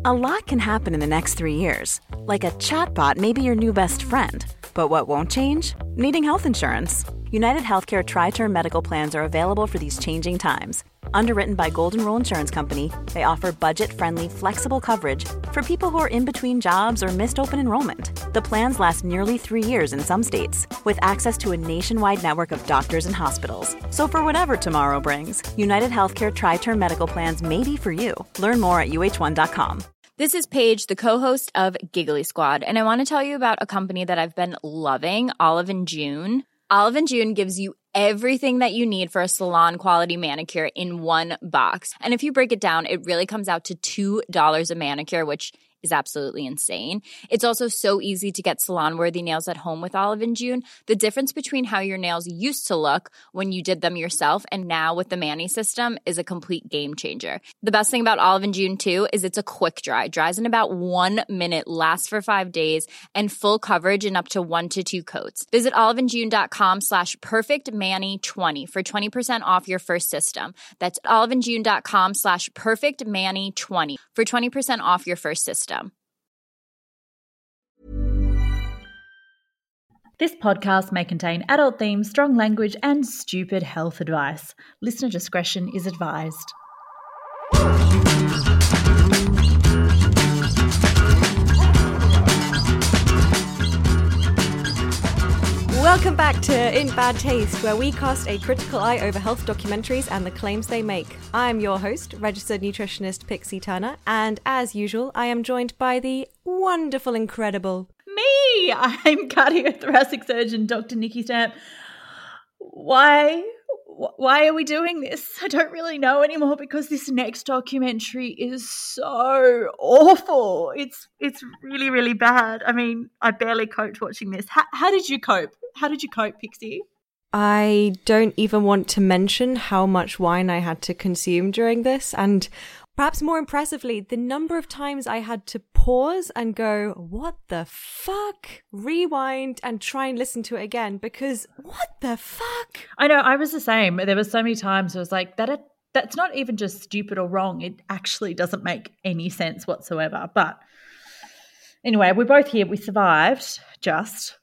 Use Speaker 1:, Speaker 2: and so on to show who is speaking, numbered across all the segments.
Speaker 1: A lot can happen in the next 3 years. Like a chatbot may be your new best friend. But what won't change? Needing health insurance. United Healthcare Tri-Term Medical Plans are available for these changing times. Underwritten by Golden Rule Insurance Company, they offer budget-friendly, flexible coverage for people who are in between jobs or missed open enrollment. The plans last nearly 3 years in some states, with access to a nationwide network of doctors and hospitals. So for whatever tomorrow brings, United Healthcare Tri-Term Medical Plans may be for you. Learn more at uh1.com.
Speaker 2: This is Paige, the co-host of Giggly Squad, and I want to tell you about a company that I've been loving, Olive & June. Olive & June gives you everything that you need for a salon-quality manicure in one box. And if you break it down, it really comes out to $2 a manicure, which is absolutely insane. It's also so easy to get salon-worthy nails at home with Olive & June. The difference between how your nails used to look when you did them yourself and now with the Mani system is a complete game changer. The best thing about Olive & June, too, is it's a quick dry. Dries in about 1 minute, lasts for 5 days, and full coverage in up to 1 to 2 coats. Visit oliveandjune.com/perfectmani20 for 20% off your first system. That's oliveandjune.com/perfectmani20 for 20% off your first system.
Speaker 3: This podcast may contain adult themes, strong language, and stupid health advice. Listener discretion is advised.
Speaker 4: Welcome back to In Bad Taste, where we cast a critical eye over health documentaries and the claims they make. I'm your host, registered nutritionist Pixie Turner, and as usual, I am joined by the wonderful, incredible...
Speaker 3: Me! I'm cardiothoracic surgeon Dr. Nikki Stamp. Why are we doing this? I don't really know anymore because this next documentary is so awful. It's really, really bad. I mean, I barely coped watching this. How did you cope? How did you cope, Pixie?
Speaker 4: I don't even want to mention how much wine I had to consume during this, and perhaps more impressively, the number of times I had to pause and go, what the fuck? Rewind and try and listen to it again because what the fuck?
Speaker 3: I know, I was the same. There were so many times I was like, that's not even just stupid or wrong. It actually doesn't make any sense whatsoever. But anyway, we're both here. We survived, just.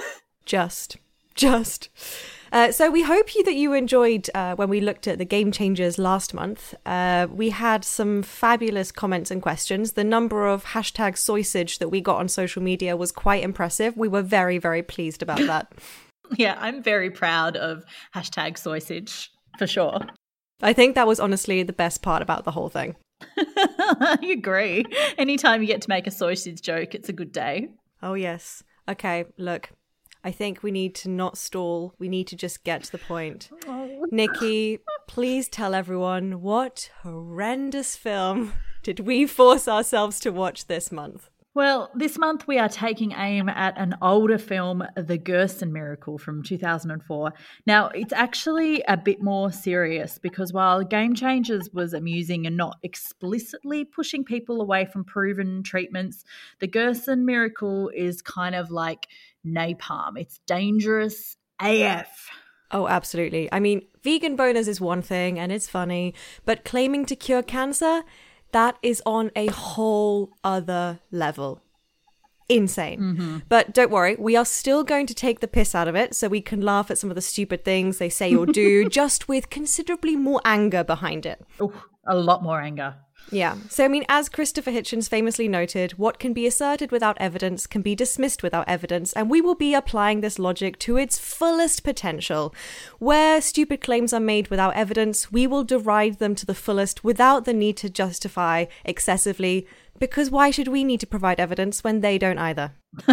Speaker 4: So we hope that you enjoyed when we looked at the Game Changers last month. We had some fabulous comments and questions. The number of hashtag sausage that we got on social media was quite impressive. We were very, very pleased about that.
Speaker 3: Yeah, I'm very proud of hashtag sausage, for sure.
Speaker 4: I think that was honestly the best part about the whole thing.
Speaker 3: I agree. Anytime you get to make a sausage joke, it's a good day.
Speaker 4: Oh, yes. Okay, look. I think we need to not stall. We need to just get to the point. Oh. Nikki, please tell everyone what horrendous film did we force ourselves to watch this month?
Speaker 3: Well, this month we are taking aim at an older film, The Gerson Miracle from 2004. Now, it's actually a bit more serious because while Game Changers was amusing and not explicitly pushing people away from proven treatments, The Gerson Miracle is kind of like napalm. It's dangerous AF.
Speaker 4: Oh, absolutely. I mean, vegan boners is one thing and it's funny, but claiming to cure cancer, that is on a whole other level. Insane. Mm-hmm. But don't worry, we are still going to take the piss out of it so we can laugh at some of the stupid things they say or do, just with considerably more anger behind it.
Speaker 3: Ooh, a lot more anger.
Speaker 4: Yeah. So, I mean, as Christopher Hitchens famously noted, what can be asserted without evidence can be dismissed without evidence, and we will be applying this logic to its fullest potential. Where stupid claims are made without evidence, we will deride them to the fullest without the need to justify excessively, because why should we need to provide evidence when they don't either?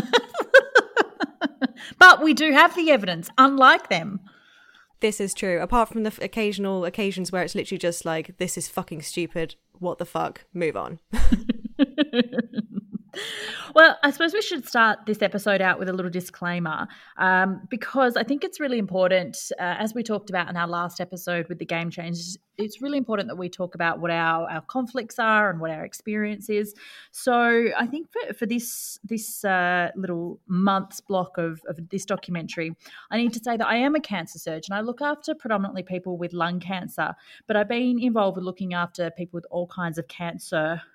Speaker 3: But we do have the evidence, unlike them.
Speaker 4: This is true. Apart from the occasional occasions where it's literally just like, this is fucking stupid. What the fuck? Move on.
Speaker 3: Well, I suppose we should start this episode out with a little disclaimer because I think it's really important, as we talked about in our last episode with the Game Changers, it's really important that we talk about what our conflicts are and what our experience is. So I think for this little month's block of this documentary, I need to say that I am a cancer surgeon. I look after predominantly people with lung cancer, but I've been involved with looking after people with all kinds of cancer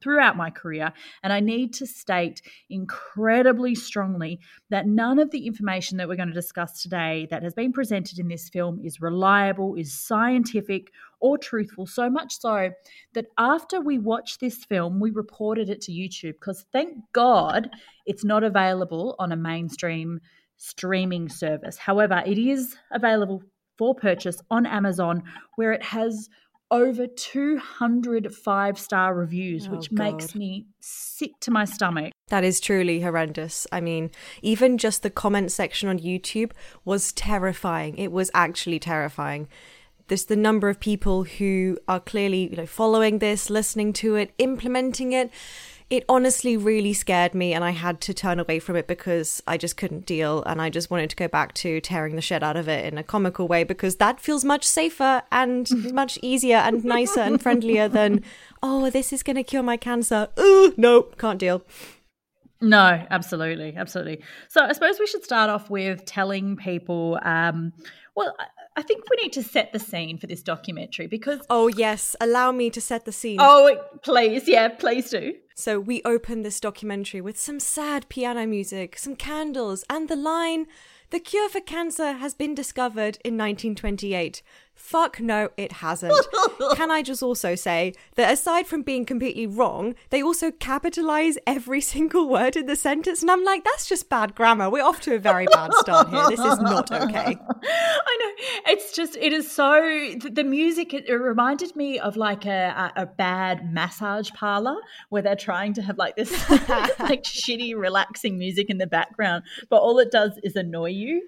Speaker 3: throughout my career. And I need to state incredibly strongly that none of the information that we're going to discuss today that has been presented in this film is reliable, is scientific or truthful, so much so that after we watched this film, we reported it to YouTube because thank God it's not available on a mainstream streaming service. However, it is available for purchase on Amazon, where it has over 200 5-star reviews, which makes me sick to my stomach.
Speaker 4: That is truly horrendous. I mean, even just the comment section on YouTube was terrifying. It was actually terrifying. There's the number of people who are clearly, following this, listening to it, implementing it. It honestly really scared me, and I had to turn away from it because I just couldn't deal, and I just wanted to go back to tearing the shit out of it in a comical way, because that feels much safer and much easier and nicer and friendlier than, oh, this is going to cure my cancer. Ooh, no, can't deal.
Speaker 3: No, absolutely. So I suppose we should start off with telling people, I think we need to set the scene for this documentary because...
Speaker 4: Oh, yes. Allow me to set the scene.
Speaker 3: Oh, please. Yeah, please do.
Speaker 4: So we open this documentary with some sad piano music, some candles, and the line, "The cure for cancer has been discovered in 1928. Fuck no, it hasn't. Can I just also say that aside from being completely wrong, they also capitalize every single word in the sentence. And I'm like, that's just bad grammar. We're off to a very bad start here. This is not okay.
Speaker 3: I know. It is so, the music, it reminded me of like a bad massage parlor where they're trying to have like this like shitty, relaxing music in the background, but all it does is annoy you.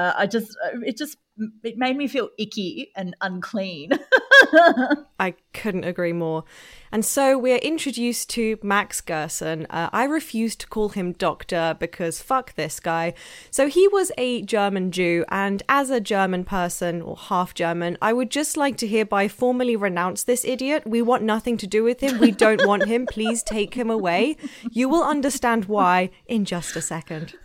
Speaker 3: It made me feel icky and unclean.
Speaker 4: I couldn't agree more. And so we're introduced to Max Gerson. I refuse to call him doctor because fuck this guy. So he was a German Jew, and as a German person, or half German, I would just like to hereby formally renounce this idiot. We want nothing to do with him. We don't want him. Please take him away. You will understand why in just a second.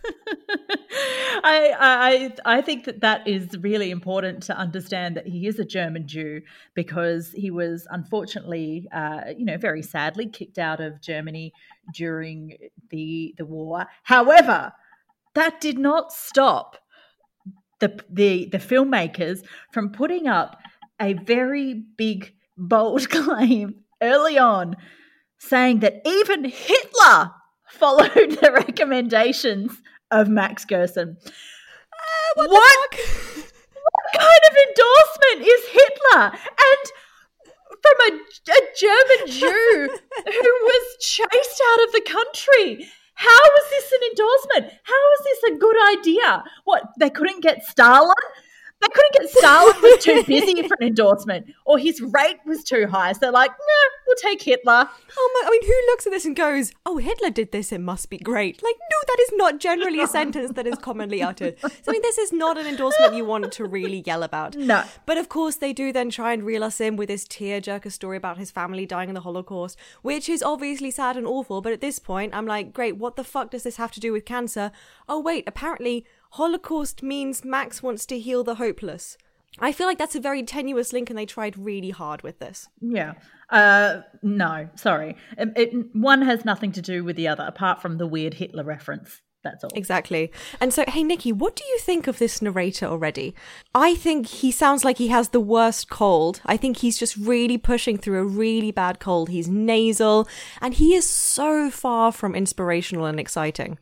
Speaker 3: I think that is really important to understand that he is a German Jew because he was unfortunately, very sadly kicked out of Germany during the war. However, that did not stop the filmmakers from putting up a very big, bold claim early on saying that even Hitler followed the recommendations of Max Gerson. What kind of endorsement is Hitler? And from a German Jew who was chased out of the country. How was this an endorsement? How was this a good idea? What, they couldn't get Stalin? They couldn't get Stalin, was too busy for an endorsement, or his rate was too high. So they're like, no, we'll take Hitler.
Speaker 4: Oh my, I mean, who looks at this and goes, oh, Hitler did this, it must be great. Like, no, that is not generally a sentence that is commonly uttered. So, I mean, this is not an endorsement you want to really yell about.
Speaker 3: No.
Speaker 4: But of course, they do then try and reel us in with this tearjerker story about his family dying in the Holocaust, which is obviously sad and awful. But at this point, I'm like, great, what the fuck does this have to do with cancer? Oh, wait, apparently Holocaust means Max wants to heal the hopeless. I feel like that's a very tenuous link and they tried really hard with this.
Speaker 3: Yeah. No, sorry. One has nothing to do with the other apart from the weird Hitler reference. That's all.
Speaker 4: Exactly. And so, hey, Nikki, what do you think of this narrator already? I think he sounds like he has the worst cold. I think he's just really pushing through a really bad cold. He's nasal and he is so far from inspirational and exciting.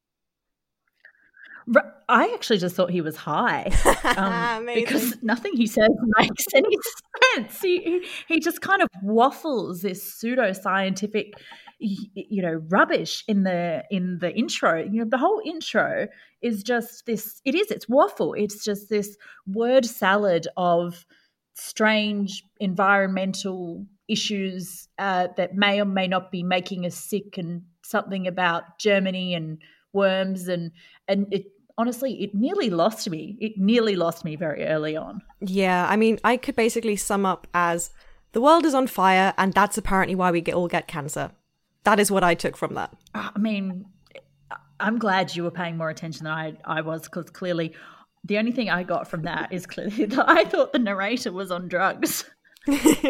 Speaker 3: I actually just thought he was high because nothing he says makes any sense. He just kind of waffles this pseudo-scientific, rubbish in the intro. The whole intro is just this. It's waffle. It's just this word salad of strange environmental issues that may or may not be making us sick, and something about Germany and worms and it. Honestly, it nearly lost me. It nearly lost me very early on.
Speaker 4: Yeah, I mean, I could basically sum up as the world is on fire and that's apparently why we all get cancer. That is what I took from that.
Speaker 3: I mean, I'm glad you were paying more attention than I was, because clearly the only thing I got from that is clearly that I thought the narrator was on drugs.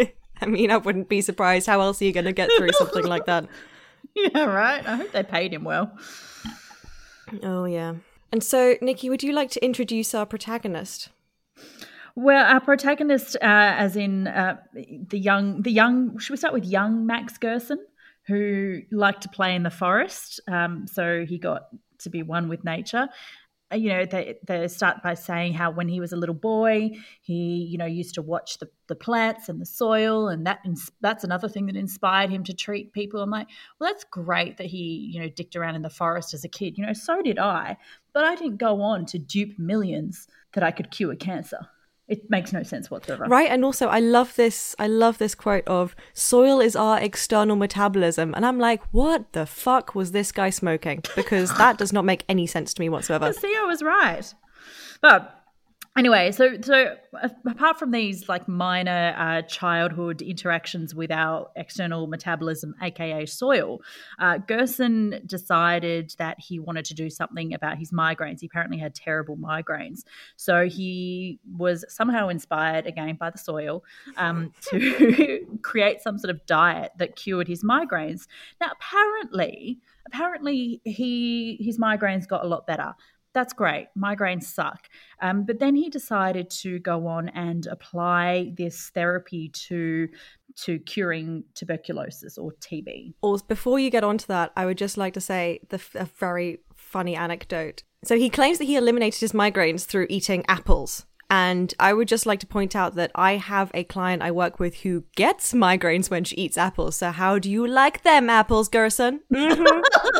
Speaker 4: I mean, I wouldn't be surprised. How else are you going to get through something like that?
Speaker 3: Yeah, right. I hope they paid him well.
Speaker 4: Oh, yeah. And so, Nikki, would you like to introduce our protagonist?
Speaker 3: Well, our protagonist, as in the young, should we start with young Max Gerson, who liked to play in the forest. So he got to be one with nature. They start by saying how when he was a little boy, he, used to watch the plants and the soil, and that's another thing that inspired him to treat people. I'm like, well, that's great that he, dicked around in the forest as a kid. So did I, but I didn't go on to dupe millions that I could cure cancer. It makes no sense whatsoever.
Speaker 4: Right, and also I love this quote of soil is our external metabolism. And I'm like, what the fuck was this guy smoking? Because that does not make any sense to me whatsoever.
Speaker 3: See, I was right. But anyway, so apart from these like minor childhood interactions with our external metabolism, aka soil, Gerson decided that he wanted to do something about his migraines. He apparently had terrible migraines. So he was somehow inspired, again, by the soil, to create some sort of diet that cured his migraines. Now, apparently his migraines got a lot better. That's great. Migraines suck. But then he decided to go on and apply this therapy to curing tuberculosis or TB.
Speaker 4: Before you get onto that, I would just like to say a very funny anecdote. So he claims that he eliminated his migraines through eating apples. And I would just like to point out that I have a client I work with who gets migraines when she eats apples. So how do you like them apples, Gerson? Mm-hmm.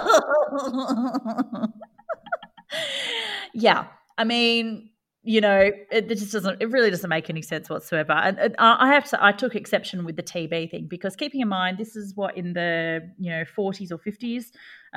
Speaker 3: Yeah, I mean, it really doesn't make any sense whatsoever. And I took exception with the TB thing because keeping in mind this is what in the 40s or 50s,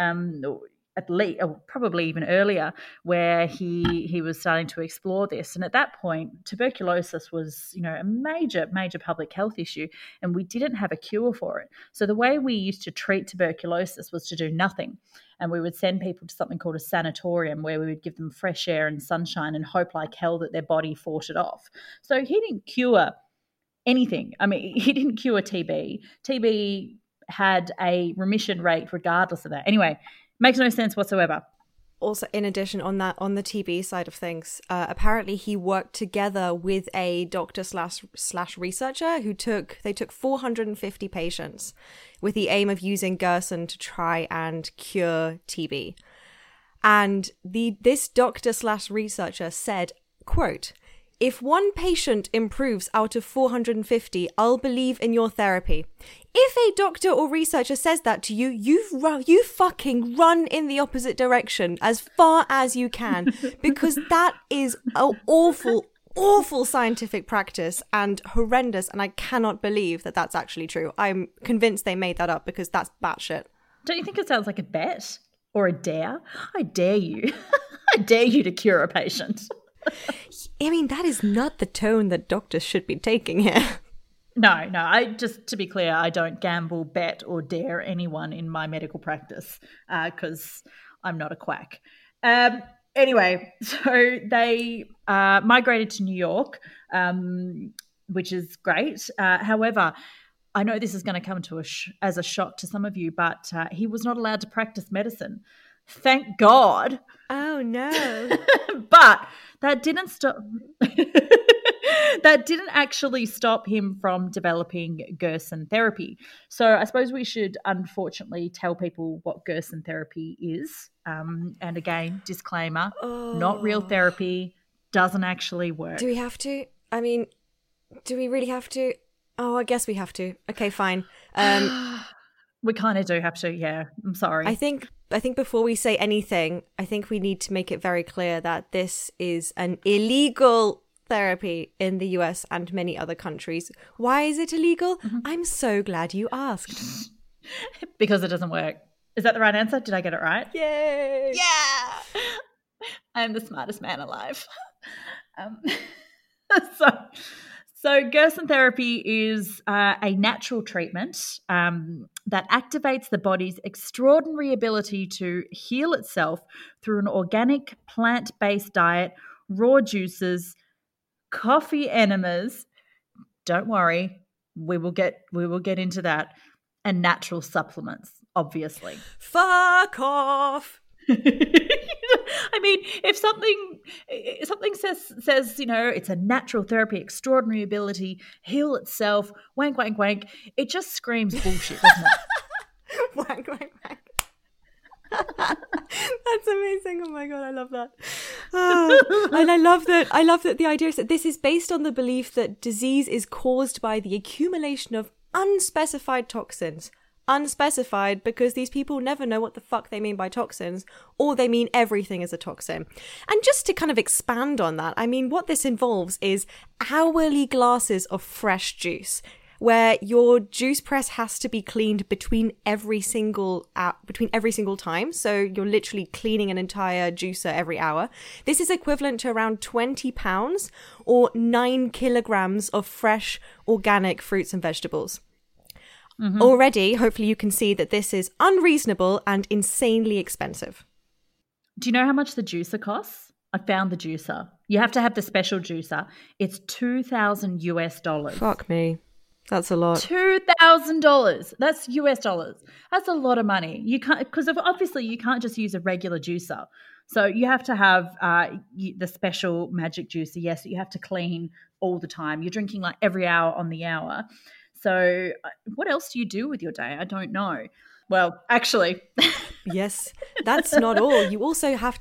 Speaker 3: at least, or probably even earlier, where he was starting to explore this. And at that point, tuberculosis was, a major public health issue, and we didn't have a cure for it. So the way we used to treat tuberculosis was to do nothing. And we would send people to something called a sanatorium where we would give them fresh air and sunshine and hope like hell that their body fought it off. So he didn't cure anything. I mean, he didn't cure TB. TB had a remission rate regardless of that. Anyway, makes no sense whatsoever.
Speaker 4: Also, in addition on the TB side of things, apparently he worked together with a doctor slash researcher who took 450 patients with the aim of using Gerson to try and cure TB. And this doctor slash researcher said, quote, "If one patient improves out of 450, I'll believe in your therapy. If a doctor or researcher says that to you, you fucking run in the opposite direction as far as you can, because that is an awful scientific practice and horrendous, and I cannot believe that that's actually true. I'm convinced they made that up because that's batshit."
Speaker 3: Don't you think it sounds like a bet or a dare? I dare you. I dare you to cure a patient.
Speaker 4: I mean, that is not the tone that doctors should be taking here.
Speaker 3: No. I just, to be clear, I don't gamble, bet, or dare anyone in my medical practice because I'm not a quack. Anyway, so they migrated to New York, which is great. However, I know this is going to come to as a shock to some of you, but he was not allowed to practice medicine. Thank God.
Speaker 4: Oh, no.
Speaker 3: But that didn't stop. That didn't actually stop him from developing Gerson therapy. So I suppose we should unfortunately tell people what Gerson therapy is. And again, disclaimer, not real therapy, doesn't actually work.
Speaker 4: Do we have to? I mean, do we really have to? Oh, I guess we have to. Okay, fine.
Speaker 3: We kind of do have to, yeah. I'm sorry.
Speaker 4: I think before we say anything, I think we need to make it very clear that this is an illegal therapy in the US and many other countries. Why is it illegal? Mm-hmm. I'm so glad you asked.
Speaker 3: Because it doesn't work. Is that the right answer? Did I get it right?
Speaker 4: Yay!
Speaker 3: Yeah! I'm the smartest man alive. So Gerson therapy is a natural treatment that activates the body's extraordinary ability to heal itself through an organic plant-based diet, raw juices, coffee enemas, don't worry, we will get into that, and natural supplements, obviously.
Speaker 4: Fuck off.
Speaker 3: I mean, if something says, you know, it's a natural therapy, extraordinary ability, heal itself, wank, wank, wank, it just screams bullshit, doesn't it?
Speaker 4: Wank, wank, wank. That's amazing. Oh my God, I love that. And I love that the idea is that this is based on the belief that disease is caused by the accumulation of unspecified toxins. Unspecified because these people never know what the fuck they mean by toxins, or they mean everything is a toxin. And just to kind of expand on that, I mean, what this involves is hourly glasses of fresh juice, where your juice press has to be cleaned between every single time. So you're literally cleaning an entire juicer every hour. This is equivalent to around 20 pounds or 9 kilograms of fresh organic fruits and vegetables. Mm-hmm. Already, hopefully you can see that this is unreasonable and insanely expensive.
Speaker 3: Do you know how much the juicer costs? I found the juicer. You have to have the special juicer. It's $2,000 US.
Speaker 4: Fuck me. That's a lot.
Speaker 3: $2,000. That's US dollars. That's a lot of money. You can't, because obviously you can't just use a regular juicer. So you have to have the special magic juicer. Yes, you have to clean all the time. You're drinking like every hour on the hour. So what else do you do with your day? I don't know. Well, actually.
Speaker 4: Yes, that's not all. You also have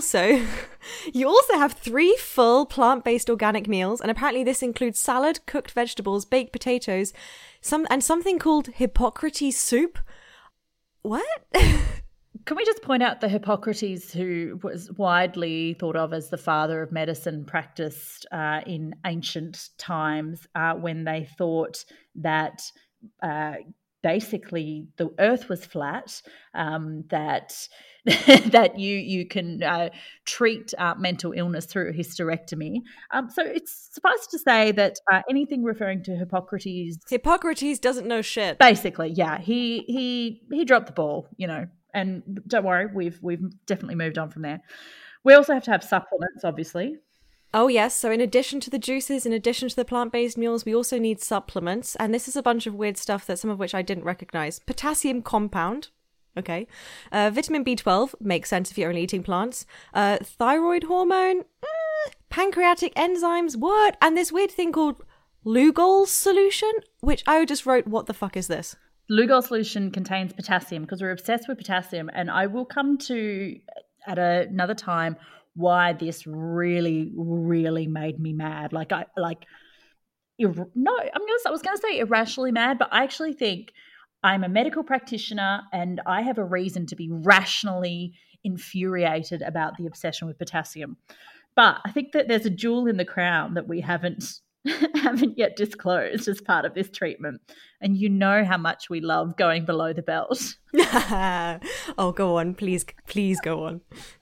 Speaker 4: 3 full plant-based organic meals, and apparently this includes salad, cooked vegetables, baked potatoes, something called Hippocrates soup. What?
Speaker 3: Can we just point out that Hippocrates, who was widely thought of as the father of medicine, practiced in ancient times when they thought that basically the earth was flat, that you can treat mental illness through a hysterectomy. So it's suffice to say that anything referring to Hippocrates
Speaker 4: doesn't know shit.
Speaker 3: Basically, yeah, he dropped the ball, you know. And don't worry, we've definitely moved on from there. We also have to have supplements, obviously.
Speaker 4: Oh, yes. So in addition to the juices, in addition to the plant-based meals, we also need supplements. And this is a bunch of weird stuff that some of which I didn't recognize. Potassium compound. Okay. Vitamin B12 makes sense if you're only eating plants. Thyroid hormone. Pancreatic enzymes. What? And this weird thing called Lugol solution, which I just wrote, what the fuck is this?
Speaker 3: Lugol solution contains potassium because we're obsessed with potassium, and I will come to at another time why this really, really made me mad. I was going to say irrationally mad, but I actually think I'm a medical practitioner and I have a reason to be rationally infuriated about the obsession with potassium. But I think that there's a jewel in the crown that we haven't yet disclosed as part of this treatment. And you know how much we love going below the belt.
Speaker 4: Oh, go on. Please go on.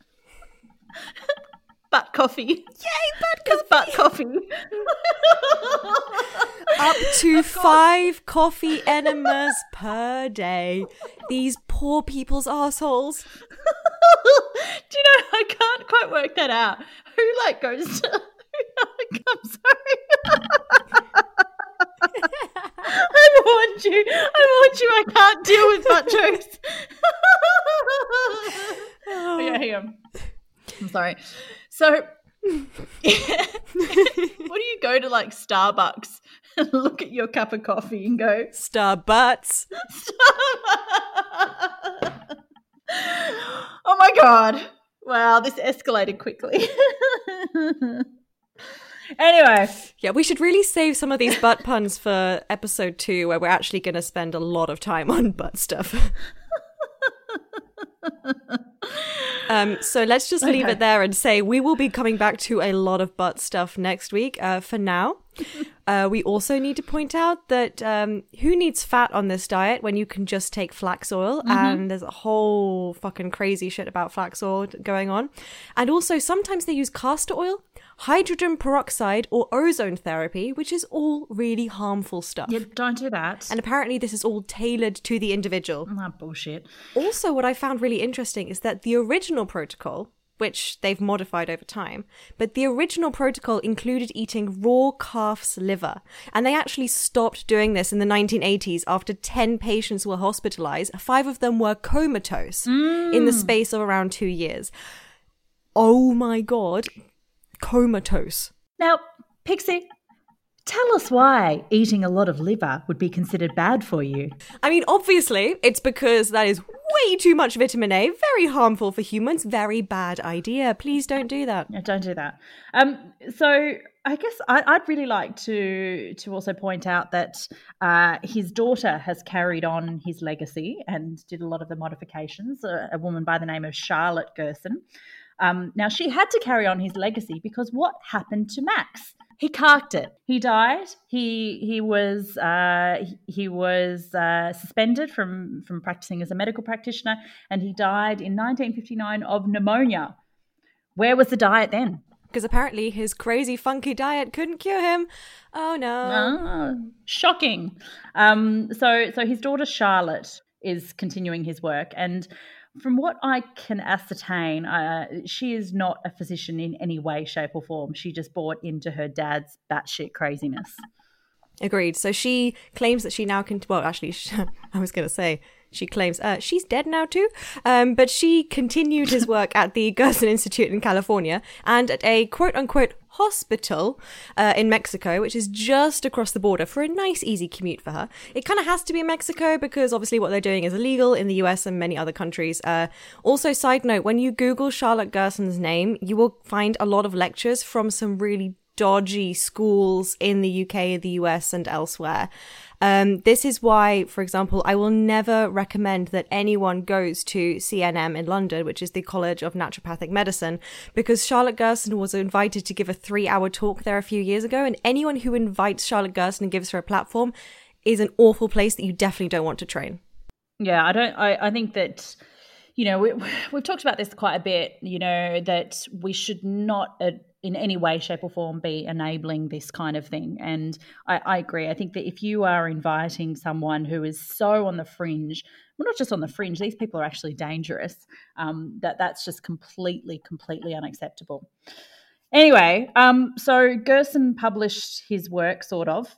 Speaker 3: Butt coffee.
Speaker 4: Yay,
Speaker 3: butt coffee.
Speaker 4: Up to 5 coffee enemas per day. These poor people's assholes.
Speaker 3: Do you know, I can't quite work that out. Who goes to... I'm sorry. I warned you. I can't deal with butt jokes. Okay, hang on. I'm sorry. So, what do you go to Starbucks and look at your cup of coffee and go,
Speaker 4: Starbutts?
Speaker 3: Oh my God. Wow, this escalated quickly. Anyway.
Speaker 4: Yeah, we should really save some of these butt puns for episode 2, where we're actually going to spend a lot of time on butt stuff. So let's just leave it there and say we will be coming back to a lot of butt stuff next week. For now, we also need to point out that who needs fat on this diet when you can just take flax oil? Mm-hmm. And there's a whole fucking crazy shit about flax oil going on. And also sometimes they use castor oil, hydrogen peroxide, or ozone therapy, which is all really harmful stuff.
Speaker 3: Yeah, don't do that.
Speaker 4: And apparently this is all tailored to the individual.
Speaker 3: Oh, bullshit.
Speaker 4: Also, what I found really interesting is that the original protocol, which they've modified over time. But the original protocol included eating raw calf's liver. And they actually stopped doing this in the 1980s after 10 patients were hospitalized. 5 of them were comatose in the space of around 2 years. Oh my God, comatose.
Speaker 3: Now, Pixie, tell us why eating a lot of liver would be considered bad for you.
Speaker 4: I mean, obviously, it's because that is way too much vitamin A, very harmful for humans, very bad idea. Please don't do that.
Speaker 3: No, don't do that. So I guess I'd really like to also point out that his daughter has carried on his legacy and did a lot of the modifications, a woman by the name of Charlotte Gerson. Now, she had to carry on his legacy because what happened to Max? He carked it. He died. He was suspended from practicing as a medical practitioner, and he died in 1959 of pneumonia. Where was the diet then?
Speaker 4: Because apparently his crazy funky diet couldn't cure him. Oh no!
Speaker 3: Shocking. So his daughter Charlotte is continuing his work, and from what I can ascertain, she is not a physician in any way, shape or form. She just bought into her dad's batshit craziness.
Speaker 4: Agreed. So she claims that she now can... Well, actually, I was going to say she claims she's dead now too. But she continued his work at the Gerson Institute in California and at a quote-unquote hospital in Mexico, which is just across the border for a nice, easy commute for her. It kind of has to be in Mexico because obviously what they're doing is illegal in the US and many other countries. Also, side note, when you Google Charlotte Gerson's name, you will find a lot of lectures from some really dodgy schools in the UK, the US, and elsewhere. This is why, for example, I will never recommend that anyone goes to CNM in London, which is the College of Naturopathic Medicine, because Charlotte Gerson was invited to give a 3-hour talk there a few years ago, and anyone who invites Charlotte Gerson and gives her a platform is an awful place that you definitely don't want to train.
Speaker 3: Yeah, I think that, you know, we've talked about this quite a bit, you know, that we should not in any way, shape or form be enabling this kind of thing. And I agree. I think that if you are inviting someone who is so on the fringe, well, not just on the fringe, these people are actually dangerous, that's just completely unacceptable. Anyway, so Gerson published his work, sort of.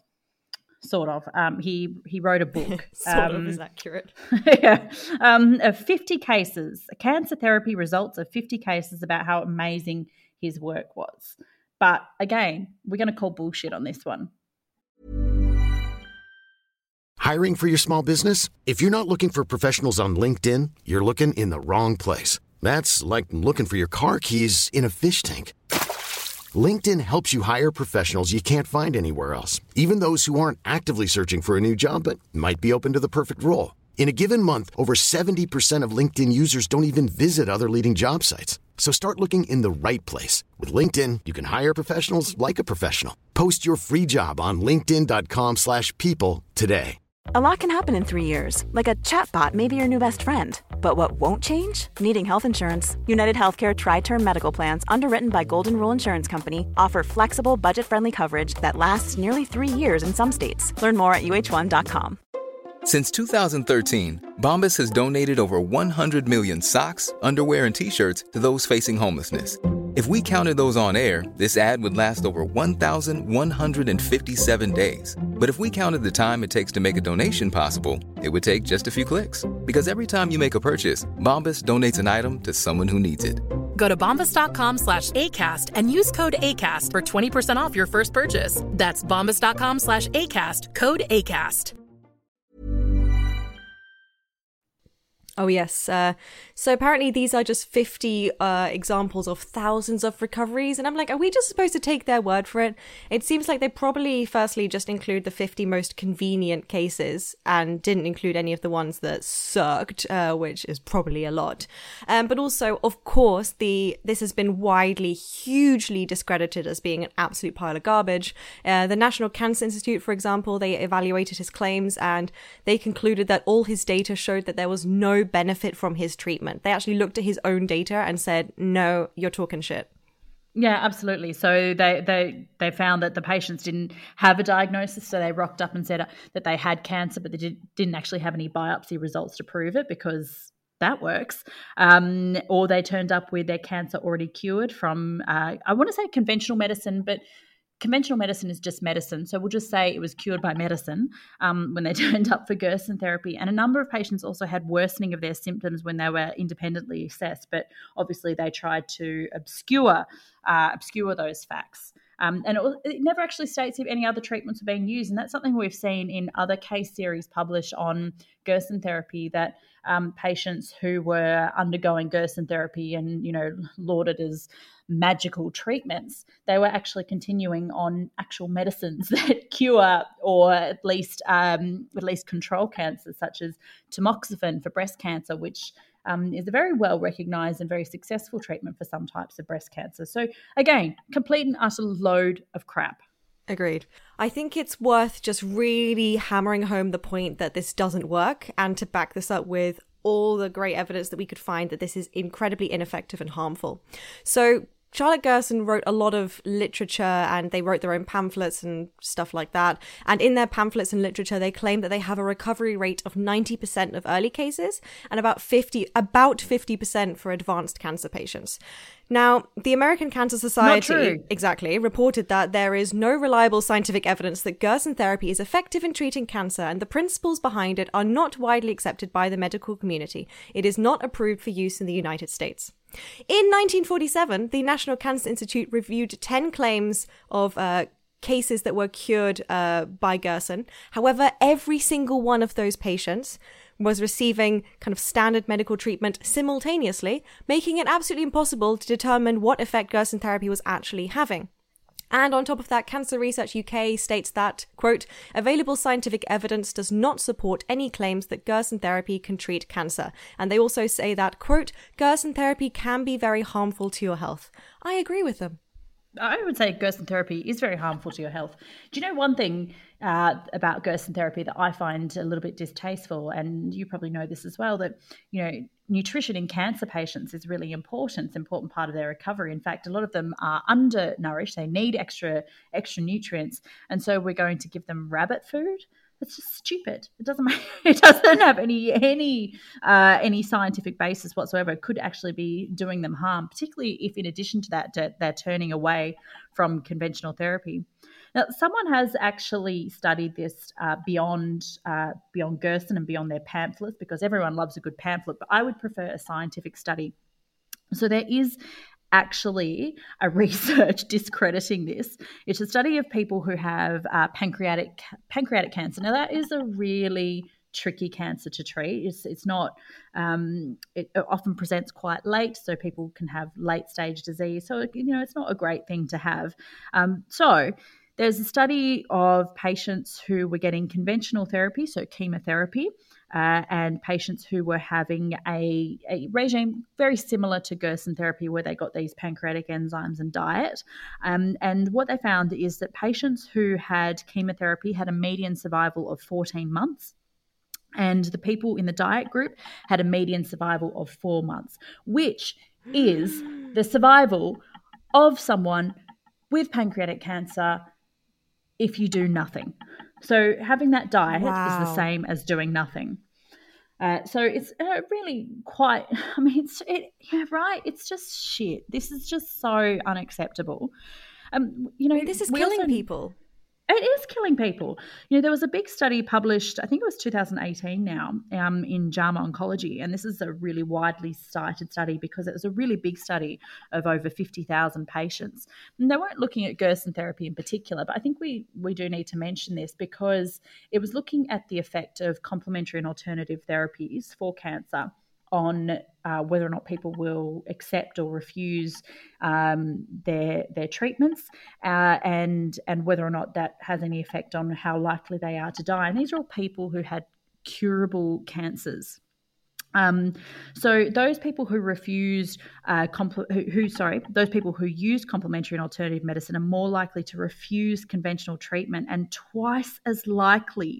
Speaker 3: He wrote a book.
Speaker 4: Sort of is accurate.
Speaker 3: Yeah. Of 50 cases, cancer therapy results of 50 cases about how amazing his work was. But again, we're going to call bullshit on this one.
Speaker 5: Hiring for your small business? If you're not looking for professionals on LinkedIn, you're looking in the wrong place. That's like looking for your car keys in a fish tank. LinkedIn helps you hire professionals you can't find anywhere else, even those who aren't actively searching for a new job but might be open to the perfect role. In a given month, over 70% of LinkedIn users don't even visit other leading job sites. So start looking in the right place. With LinkedIn, you can hire professionals like a professional. Post your free job on linkedin.com/people today.
Speaker 1: A lot can happen in 3 years, like a chatbot may be your new best friend. But what won't change? Needing health insurance. United Healthcare Tri-Term Medical Plans, underwritten by Golden Rule Insurance Company, offer flexible, budget-friendly coverage that lasts nearly 3 years in some states. Learn more at uh1.com.
Speaker 6: Since 2013, Bombas has donated over 100 million socks, underwear, and T-shirts to those facing homelessness. If we counted those on air, this ad would last over 1,157 days. But if we counted the time it takes to make a donation possible, it would take just a few clicks. Because every time you make a purchase, Bombas donates an item to someone who needs it.
Speaker 7: Go to bombas.com/ACAST and use code ACAST for 20% off your first purchase. That's bombas.com/ACAST, code ACAST.
Speaker 4: Oh, yes. So apparently these are just 50 examples of thousands of recoveries. And I'm like, are we just supposed to take their word for it? It seems like they probably firstly just include the 50 most convenient cases and didn't include any of the ones that sucked, which is probably a lot. But also, of course, this has been widely, hugely discredited as being an absolute pile of garbage. The National Cancer Institute, for example, they evaluated his claims and they concluded that all his data showed that there was no benefit from his treatment. They actually looked at his own data and said, no, you're talking shit.
Speaker 3: Yeah, absolutely. So they found that the patients didn't have a diagnosis, so they rocked up and said that they had cancer, but they didn't actually have any biopsy results to prove it because that works. Or they turned up with their cancer already cured from, I want to say conventional medicine, but conventional medicine is just medicine. So we'll just say it was cured by medicine when they turned up for Gerson therapy. And a number of patients also had worsening of their symptoms when they were independently assessed. But obviously they tried to obscure those facts. And it never actually states if any other treatments are being used. And that's something we've seen in other case series published on Gerson therapy, that patients who were undergoing Gerson therapy and, lauded as magical treatments, they were actually continuing on actual medicines that cure or at least control cancers, such as tamoxifen for breast cancer, which is a very well recognised and very successful treatment for some types of breast cancer. So again, complete and utter load of crap.
Speaker 4: Agreed. I think it's worth just really hammering home the point that this doesn't work, and to back this up with all the great evidence that we could find that this is incredibly ineffective and harmful. So Charlotte Gerson wrote a lot of literature, and they wrote their own pamphlets and stuff like that. And in their pamphlets and literature, they claim that they have a recovery rate of 90% of early cases and about 50% for advanced cancer patients. Now, the American Cancer Society reported that there is no reliable scientific evidence that Gerson therapy is effective in treating cancer, and the principles behind it are not widely accepted by the medical community. It is not approved for use in the United States. In 1947, the National Cancer Institute reviewed 10 claims of cases that were cured by Gerson. However, every single one of those patients was receiving kind of standard medical treatment simultaneously, making it absolutely impossible to determine what effect Gerson therapy was actually having. And on top of that, Cancer Research UK states that, quote, available scientific evidence does not support any claims that Gerson therapy can treat cancer. And they also say that, quote, Gerson therapy can be very harmful to your health. I agree with them.
Speaker 3: I would say Gerson therapy is very harmful to your health. Do you know one thing about Gerson therapy that I find a little bit distasteful, and you probably know this as well, that, nutrition in cancer patients is really important. It's an important part of their recovery. In fact, a lot of them are undernourished. They need extra nutrients. And so we're going to give them rabbit food. It's just stupid. It doesn't have any scientific basis whatsoever. It could actually be doing them harm, particularly if in addition to that, they're turning away from conventional therapy. Now, someone has actually studied this beyond Gerson and beyond their pamphlets, because everyone loves a good pamphlet, but I would prefer a scientific study. So there is actually a research discrediting this. It's a study of people who have pancreatic cancer. Now, that is a really tricky cancer to treat. It's not. It often presents quite late, so people can have late stage disease. So it's not a great thing to have. So there's a study of patients who were getting conventional therapy, so chemotherapy, and patients who were having a regime very similar to Gerson therapy, where they got these pancreatic enzymes and diet. And what they found is that patients who had chemotherapy had a median survival of 14 months. And the people in the diet group had a median survival of 4 months, which is the survival of someone with pancreatic cancer if you do nothing. So having that diet is the same as doing nothing. So it's really quite, it's just shit. This is just so unacceptable.
Speaker 4: This is killing people.
Speaker 3: It is killing people. There was a big study published, I think it was 2018 now, in JAMA Oncology, and this is a really widely cited study because it was a really big study of over 50,000 patients. And they weren't looking at Gerson therapy in particular, but I think we do need to mention this because it was looking at the effect of complementary and alternative therapies for cancer on whether or not people will accept or refuse their treatments, and whether or not that has any effect on how likely they are to die. And these are all people who had curable cancers. So those people who refuse, those people who use complementary and alternative medicine are more likely to refuse conventional treatment and twice as likely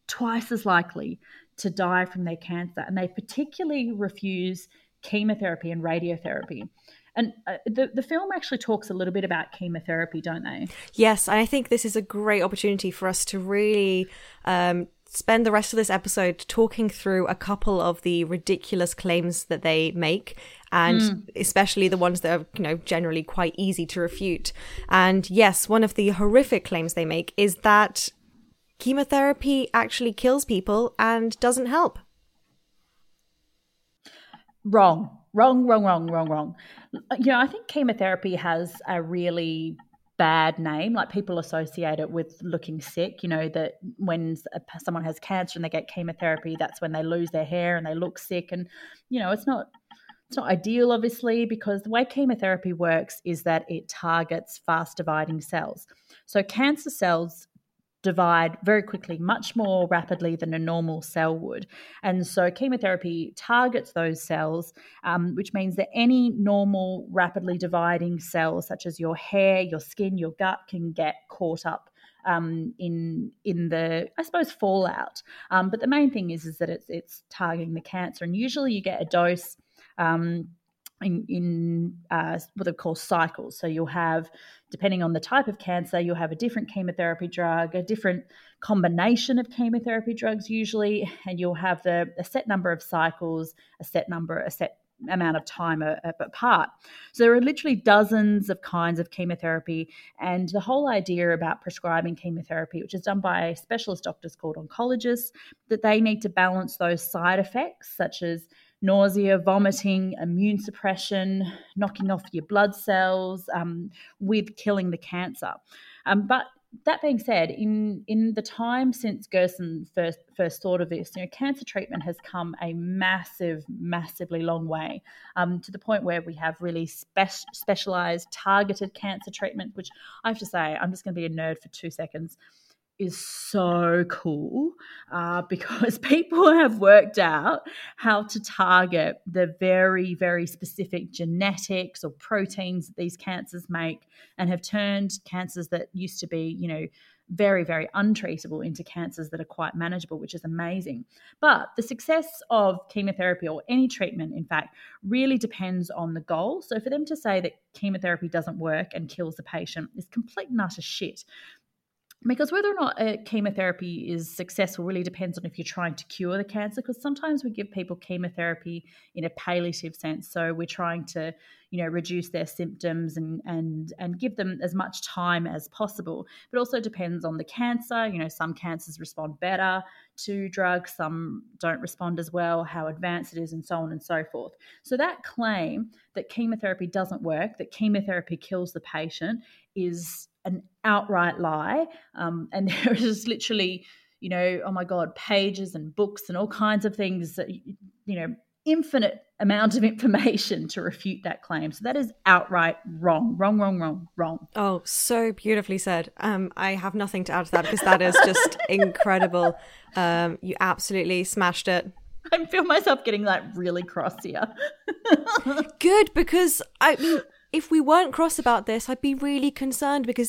Speaker 3: to die from their cancer. And they particularly refuse chemotherapy and radiotherapy. And the film actually talks a little bit about chemotherapy, don't they?
Speaker 4: Yes, and I think this is a great opportunity for us to really spend the rest of this episode talking through a couple of the ridiculous claims that they make, and especially the ones that are, generally quite easy to refute. And yes, one of the horrific claims they make is that chemotherapy actually kills people and doesn't help.
Speaker 3: Wrong. I think chemotherapy has a really bad name. Like, people associate it with looking sick, that when someone has cancer and they get chemotherapy, that's when they lose their hair and they look sick. And, it's not ideal, obviously, because the way chemotherapy works is that it targets fast dividing cells. So cancer cells divide very quickly, much more rapidly than a normal cell would. And so chemotherapy targets those cells, which means that any normal rapidly dividing cells, such as your hair, your skin, your gut, can get caught up in the, I suppose, fallout. But the main thing is that it's targeting the cancer. And usually you get a dose in what they call cycles. So you'll have, depending on the type of cancer, you'll have a different chemotherapy drug, a different combination of chemotherapy drugs usually, and you'll have a set number of cycles, a set amount of time apart. So there are literally dozens of kinds of chemotherapy, and the whole idea about prescribing chemotherapy, which is done by specialist doctors called oncologists, that they need to balance those side effects such as nausea, vomiting, immune suppression, knocking off your blood cells, with killing the cancer. But that being said, in the time since Gerson first thought of this, cancer treatment has come a massively long way, to the point where we have really specialized, targeted cancer treatment, which I have to say, I'm just going to be a nerd for 2 seconds, is so cool, because people have worked out how to target the very, very specific genetics or proteins that these cancers make, and have turned cancers that used to be, very, very untreatable into cancers that are quite manageable, which is amazing. But the success of chemotherapy, or any treatment, in fact, really depends on the goal. So for them to say that chemotherapy doesn't work and kills the patient is complete and utter shit. Because whether or not a chemotherapy is successful really depends on if you're trying to cure the cancer, because sometimes we give people chemotherapy in a palliative sense. So we're trying to, reduce their symptoms and give them as much time as possible. But also depends on the cancer. Some cancers respond better to drugs, some don't respond as well, how advanced it is, and so on and so forth. So that claim that chemotherapy doesn't work, that chemotherapy kills the patient, is an outright lie. And there is literally, oh my God, pages and books and all kinds of things that, infinite amount of information to refute that claim. So that is outright wrong.
Speaker 4: Oh, so beautifully said. I have nothing to add to that, because that is just incredible. You absolutely smashed it.
Speaker 3: I feel myself getting really cross here.
Speaker 4: Good, because if we weren't cross about this, I'd be really concerned, because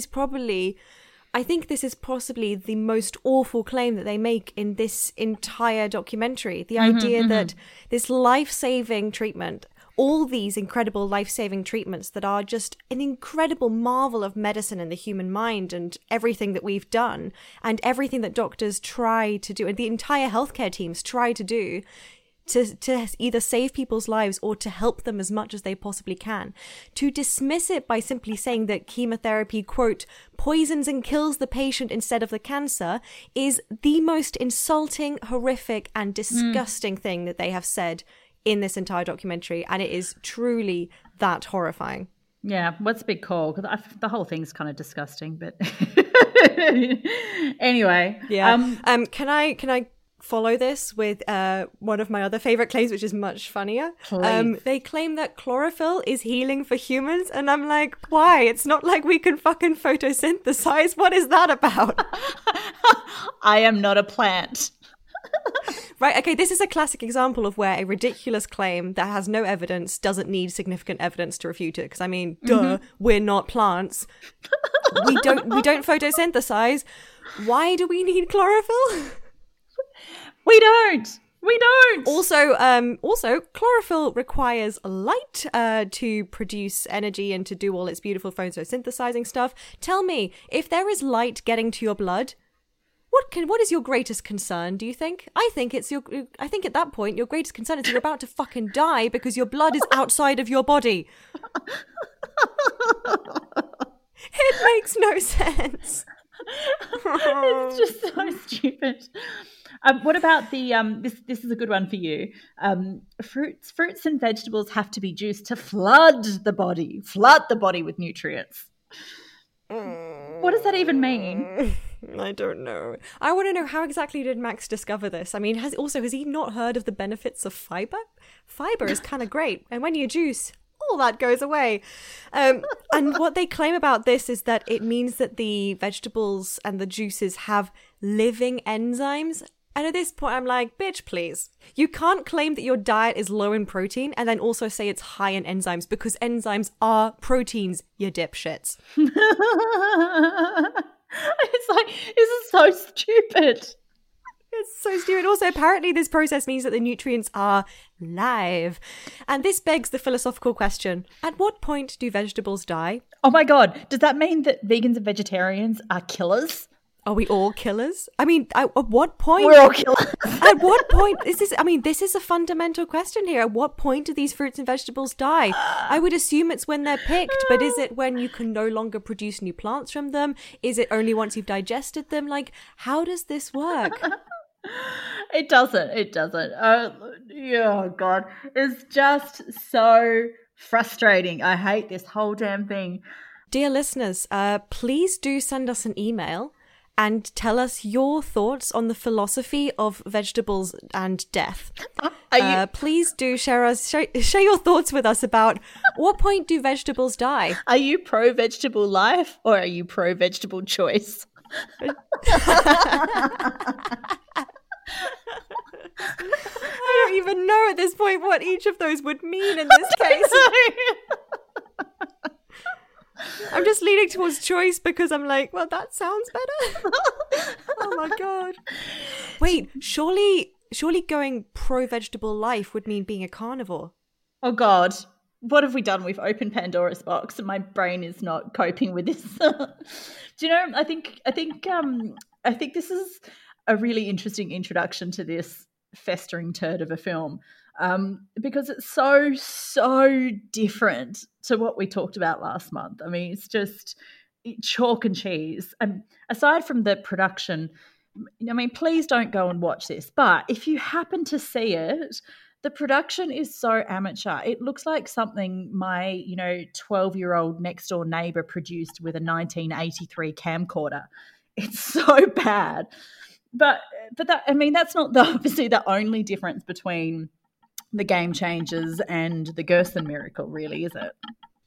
Speaker 4: I think this is possibly the most awful claim that they make in this entire documentary. The idea that this life-saving treatment, all these incredible life-saving treatments that are just an incredible marvel of medicine in the human mind, and everything that we've done, and everything that doctors try to do, and the entire healthcare teams try to do, to either save people's lives or to help them as much as they possibly can. To dismiss it by simply saying that chemotherapy, quote, poisons and kills the patient instead of the cancer, is the most insulting, horrific, and disgusting thing that they have said in this entire documentary. And it is truly that horrifying.
Speaker 3: Yeah, what's a big call? Because the whole thing's kind of disgusting, but anyway.
Speaker 4: Yeah. Can I follow this with one of my other favorite claims, which is much funnier? They claim that chlorophyll is healing for humans, and I'm like, why? It's not like we can fucking photosynthesize. What is that about?
Speaker 3: I am not a plant.
Speaker 4: Right, okay, this is a classic example of where a ridiculous claim that has no evidence doesn't need significant evidence to refute it. Because duh, we're not plants. we don't photosynthesize. Why do we need chlorophyll?
Speaker 3: We don't.
Speaker 4: Also, chlorophyll requires light to produce energy and to do all its beautiful photosynthesizing stuff. Tell me, if there is light getting to your blood, What is your greatest concern, do you think? I think at that point your greatest concern is you're about to fucking die because your blood is outside of your body. It makes no sense.
Speaker 3: It's just so stupid. What about the this is a good one for you. Fruits and vegetables have to be juiced to flood the body with nutrients. What does that even mean?
Speaker 4: I don't know. I want to know, how exactly did Max discover this? I mean, has he not heard of the benefits of fiber? Fiber is kind of great, and when you juice, all that goes away. And what they claim about this is that it means that the vegetables and the juices have living enzymes. And at this point, I'm like, bitch, please. You can't claim that your diet is low in protein and then also say it's high in enzymes, because enzymes are proteins, you dipshits.
Speaker 3: It's like, this is so stupid.
Speaker 4: It's so stupid. Also, apparently this process means that the nutrients are live. And this begs the philosophical question, at what point do vegetables die?
Speaker 3: Oh my God. Does that mean that vegans and vegetarians are killers?
Speaker 4: Are we all killers? I mean, at what point?
Speaker 3: We're all killers.
Speaker 4: At what point? This is a fundamental question here. At what point do these fruits and vegetables die? I would assume it's when they're picked, but is it when you can no longer produce new plants from them? Is it only once you've digested them? Like, how does this work?
Speaker 3: It doesn't. Oh, God. It's just so frustrating. I hate this whole damn thing.
Speaker 4: Dear listeners, please do send us an email and tell us your thoughts on the philosophy of vegetables and death. Please do share your thoughts with us about what point do vegetables die?
Speaker 3: Are you pro-vegetable life or are you pro-vegetable choice?
Speaker 4: I don't even know at this point what each of those would mean in this case. I'm just leaning towards choice because I'm like, well, that sounds better. Oh my God. Wait, surely going pro-vegetable life would mean being a carnivore.
Speaker 3: Oh God. What have we done? We've opened Pandora's box and my brain is not coping with this. Do you know, I think this is a really interesting introduction to this festering turd of a film. Because it's so different to what we talked about last month. I mean, it's just chalk and cheese. And aside from the production, I mean, please don't go and watch this. But if you happen to see it, the production is so amateur. It looks like something my, 12-year-old next door neighbor produced with a 1983 camcorder. It's so bad. But that, I mean, that's not obviously the only difference between the Game Changers and the Gerson Miracle, really, is it?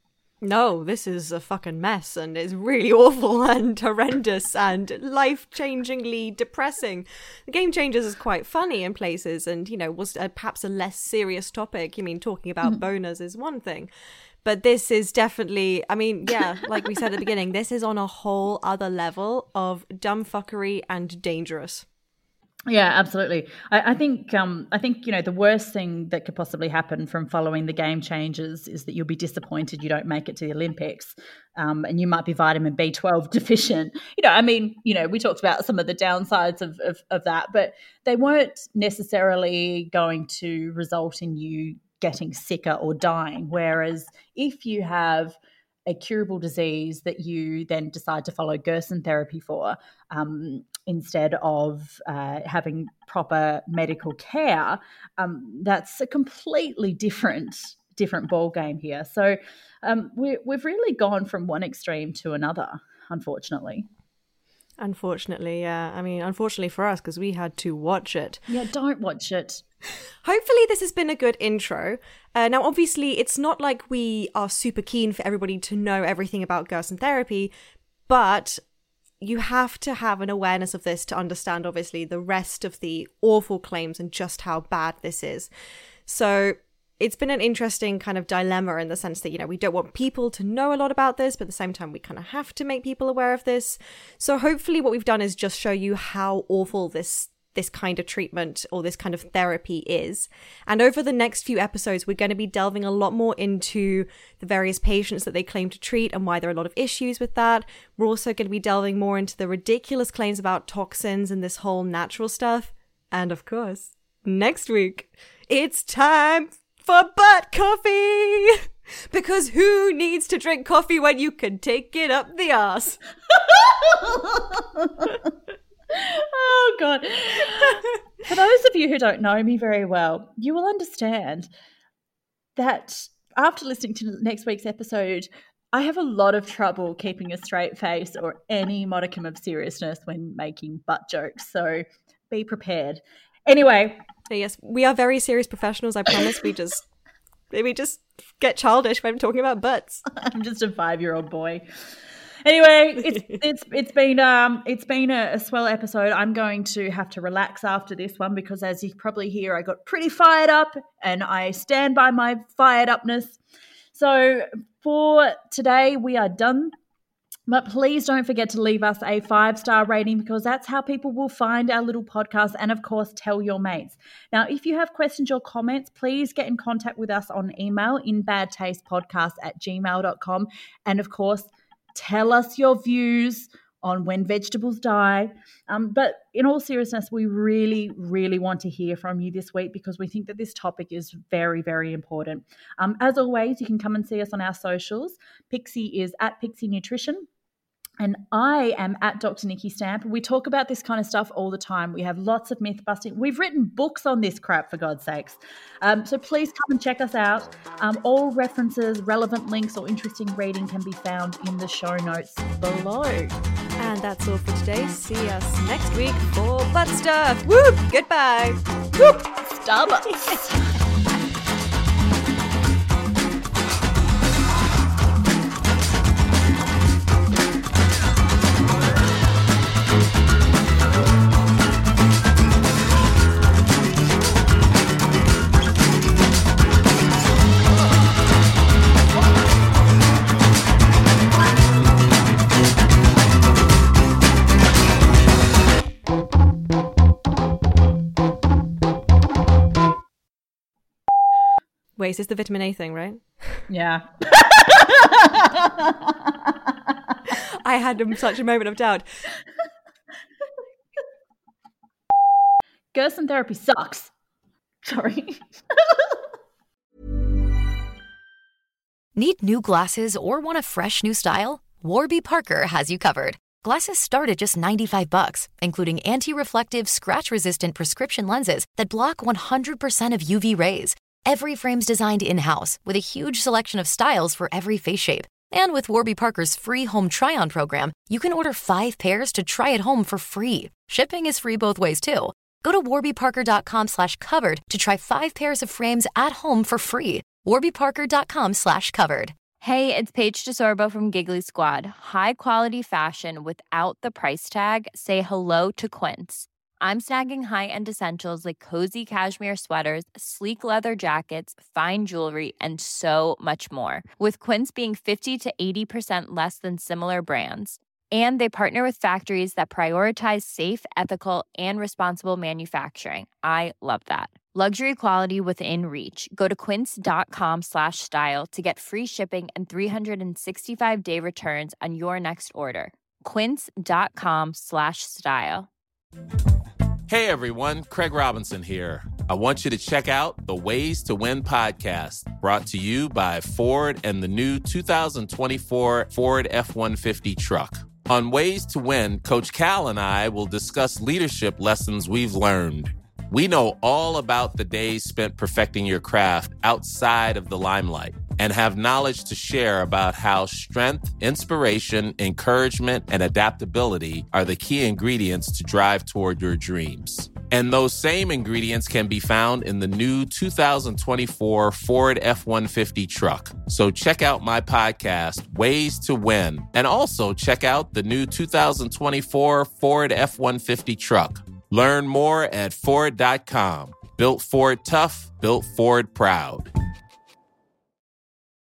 Speaker 4: No, this is a fucking mess and it's really awful and horrendous and life-changingly depressing. The Game Changers is quite funny in places and, was perhaps a less serious topic. I mean, talking about boners is one thing. But this is definitely, I mean, yeah, like we said at the beginning, this is on a whole other level of dumb fuckery and dangerous.
Speaker 3: Yeah, absolutely. I think the worst thing that could possibly happen from following the Game Changers is that you'll be disappointed you don't make it to the Olympics, and you might be vitamin B12 deficient. We talked about some of the downsides of that, but they weren't necessarily going to result in you getting sicker or dying. Whereas if you have a curable disease that you then decide to follow Gerson therapy for, instead of having proper medical care, that's a completely different ball game here. So we've really gone from one extreme to another, unfortunately.
Speaker 4: Unfortunately, yeah. I mean, unfortunately for us, because we had to watch it.
Speaker 3: Yeah, don't watch it.
Speaker 4: Hopefully this has been a good intro. Now, obviously, it's not like we are super keen for everybody to know everything about Gerson therapy, but you have to have an awareness of this to understand, obviously, the rest of the awful claims and just how bad this is. So it's been an interesting kind of dilemma in the sense that, we don't want people to know a lot about this, but at the same time, we kind of have to make people aware of this. So hopefully what we've done is just show you how awful this this kind of treatment or this kind of therapy is. And over the next few episodes, we're going to be delving a lot more into the various patients that they claim to treat and why there are a lot of issues with that. We're also going to be delving more into the ridiculous claims about toxins and this whole natural stuff. And of course, next week, it's time for butt coffee! Because who needs to drink coffee when you can take it up the arse?
Speaker 3: Oh, God. For those of you who don't know me very well, you will understand that after listening to next week's episode, I have a lot of trouble keeping a straight face or any modicum of seriousness when making butt jokes. So be prepared. Anyway.
Speaker 4: Yes, we are very serious professionals, I promise. We just get childish when talking about butts.
Speaker 3: I'm just a 5-year-old boy. Anyway, it's been a swell episode. I'm going to have to relax after this one because, as you probably hear, I got pretty fired up and I stand by my fired upness. So for today, we are done. But please don't forget to leave us a 5-star rating because that's how people will find our little podcast, and of course, tell your mates. Now, if you have questions or comments, please get in contact with us on email, inbadtastepodcast@gmail.com. And of course, tell us your views on when vegetables die. But in all seriousness, we really, really want to hear from you this week because we think that this topic is very, very important. As always, you can come and see us on our socials. Pixie is at Pixie Nutrition. And I am at Dr. Nikki Stamp. We talk about this kind of stuff all the time. We have lots of myth busting. We've written books on this crap, for God's sakes. So please come and check us out. All references, relevant links, or interesting reading can be found in the show notes below.
Speaker 4: And that's all for today. See us next week for butt stuff. Whoop! Goodbye. Whoop!
Speaker 3: Starbucks.
Speaker 4: Wait, is this the vitamin A thing, right?
Speaker 3: Yeah.
Speaker 4: I had such a moment of doubt.
Speaker 3: Gerson therapy sucks. Sorry.
Speaker 8: Need new glasses or want a fresh new style? Warby Parker has you covered. Glasses start at just $95, including anti-reflective, scratch-resistant prescription lenses that block 100% of UV rays. Every frame's designed in-house with a huge selection of styles for every face shape. And with Warby Parker's free home try-on program, you can order 5 pairs to try at home for free. Shipping is free both ways, too. Go to warbyparker.com/covered to try 5 pairs of frames at home for free. warbyparker.com/covered.
Speaker 2: Hey, it's Paige DeSorbo from Giggly Squad. High quality fashion without the price tag. Say hello to Quince. I'm snagging high-end essentials like cozy cashmere sweaters, sleek leather jackets, fine jewelry, and so much more. With Quince being 50 to 80% less than similar brands. And they partner with factories that prioritize safe, ethical, and responsible manufacturing. I love that. Luxury quality within reach. Go to quince.com/style to get free shipping and 365-day returns on your next order. Quince.com/style.
Speaker 9: Hey everyone, Craig Robinson here. I want you to check out the Ways to Win podcast, brought to you by Ford and the new 2024 Ford F-150 truck. On Ways to Win, Coach Cal and I will discuss leadership lessons we've learned. We know all about the days spent perfecting your craft outside of the limelight and have knowledge to share about how strength, inspiration, encouragement, and adaptability are the key ingredients to drive toward your dreams. And those same ingredients can be found in the new 2024 Ford F-150 truck. So check out my podcast, Ways to Win, and also check out the new 2024 Ford F-150 truck. Learn more at Ford.com. Built Ford tough, built Ford proud.